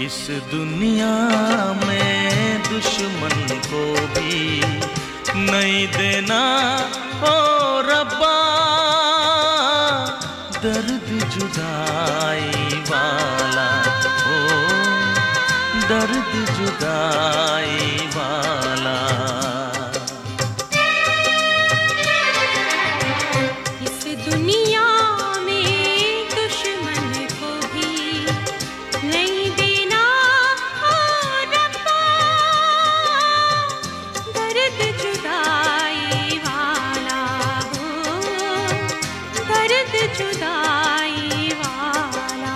इस दुनिया में दुश्मन को भी नहीं देना ओ रब्बा, दर्द जुदाई वाला, ओ दर्द जुदाई वाला। इस दुनिया में दुश्मन को भी नहीं देना ओ रब्बा, दर्द जुदाई वाला, हो दर्द जुदाई वाला।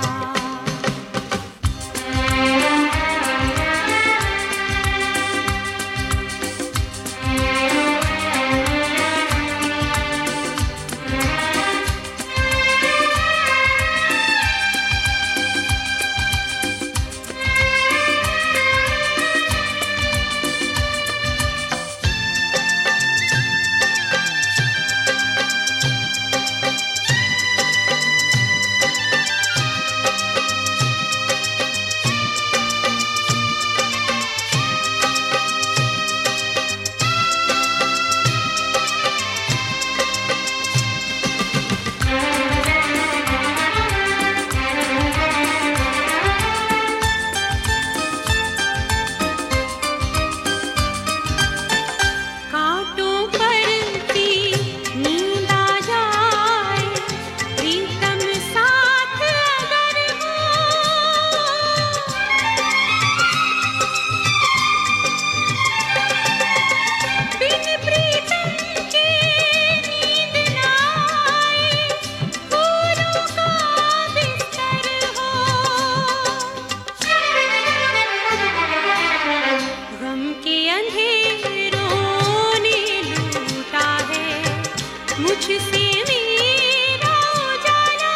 मुझसे मेरा उजाला,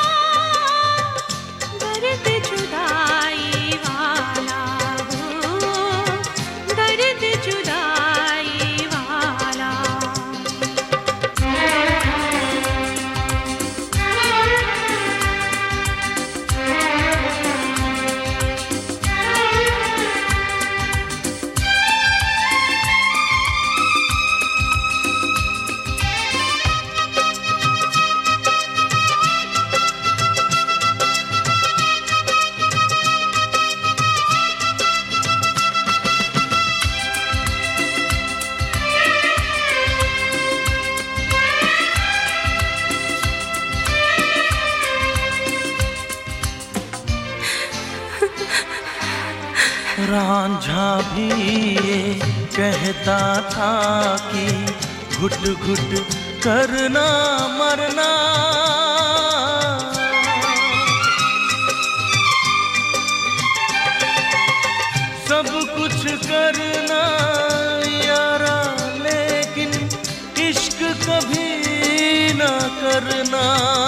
दर्द जुदाई वाला, हो दर्द जुदाई वाला। रांझा भी ये कहता था कि घुट घुट करना मरना, सब कुछ करना यारा, लेकिन इश्क कभी ना करना।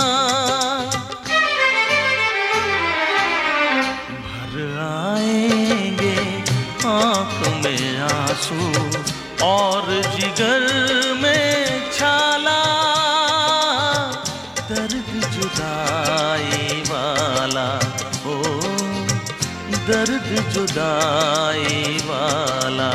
आँख में आंसू और जिगर में छाला, दर्द जुदाई वाला, ओ दर्द जुदाई वाला।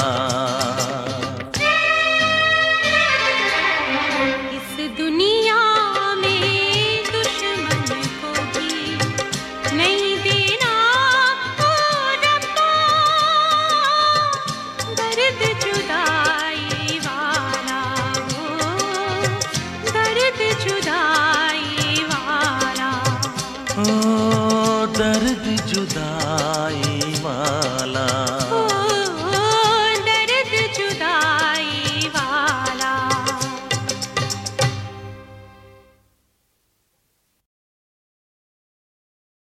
इस दुनिया में दुश्मन को भी नहीं देना ओ रब्बा, दर्द जुदाई वाला, हो दर्द जुदाई वाला, ओ दर्द जुदाई वाला।